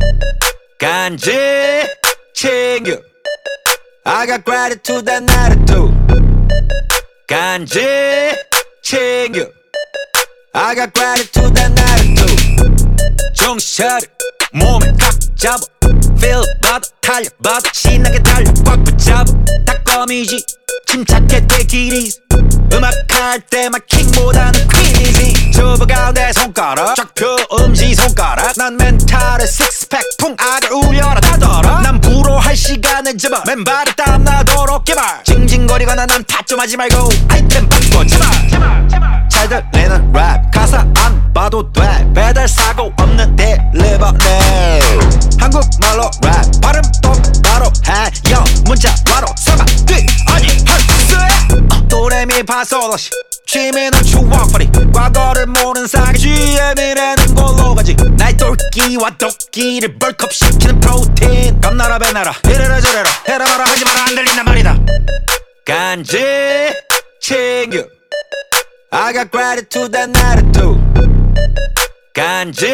간지 챙겨 I got gratitude and attitude 간지 챙겨 I got gratitude and attitude 정신 차려 몸에 딱 잡아 Feel 받아 달려받아 신나게 달려 꽉 붙잡아 다 껌이지 침착해 take it easy 음악할 때만 킹보다는 퀸이지 접어가 내 손가락 쫙 펴 엄지손가락 난 멘탈에 식스팩 풍악을 울려라 다더라 난 불어할 시간을 잡아 맨발에 땀나도록 개발 징징거리거나 난 타점하지 말고 아이템 바꿔 제발 잘 들리는 랩 가사 안 봐도 돼 배달 사고 없는 딜리버리 한국말로 랩 발음 똑바로 해요 문자 바로 서가 뒤 아니 헐스 도레미파솔라시 취미는 추억팔이 과거를 모른 사기쥐의 미래는 골로 가지 나의 똘끼와 도끼를 벌컥 시키는 프로틴 겁나라 배나라 이래라 저래라 해라 마라 하지 마라 안 들린단 말이다 간지 챙겨 I got gratitude and attitude 간지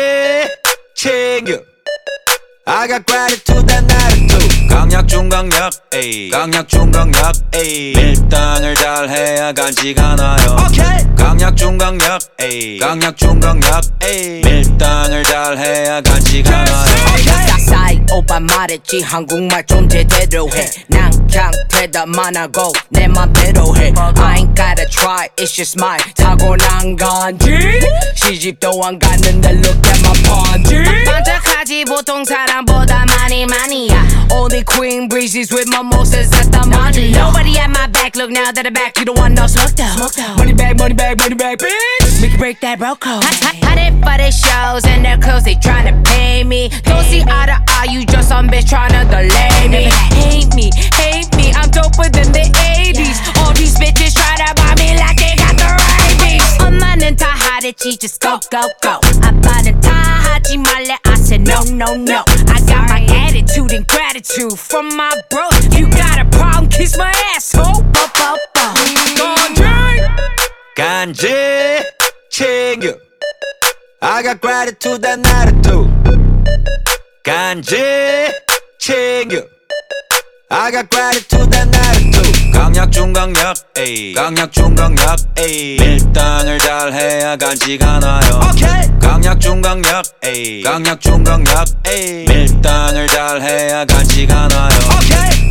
챙겨 I got gratitude and attitude 강약 중강약 에이 강약 중강약 에이 밀당을 잘해야 간지가 나요 okay. 강약 중강약 에이 강약 중강약 에이 밀당을 잘해야 간지가 나요 싸이 오빠 말했지 한국말 좀 제대로 해난 그냥 대답만 하고 내 맘대로 해 I ain't gotta try it's just mine 타고난 건지 시집도 안 갔는데 look at my 번지 반짝하지 보통 사람보다 많이야 Only queen breezes with mimosas at the money Nobody at my back look now that I'm back you don't want no smoke though Money bag money bag money bag bitch make you break that bro code I did for the shows and their clothes they tryna pay me don't see eye to eye you just some bitch tryna delay me hate me I'm doper than the 80s all these bitches try to buy me like they got the rabies 엄마는 다 하랬지 just go 아빠는 다 하지 말래 I said no I got my attitude and gratitude from my bro you got a problem kiss my asshole 간지 챙겨 I got gratitude and attitude 간지 챙겨 I got gratitude and attitude 강약 중강약 에이 강약 중강약 에이 밀당을 잘해야 간지가 나요 okay. 강약 중강약 에이 강약 중강약 에이 밀당을 잘해야 간지가 나요 okay.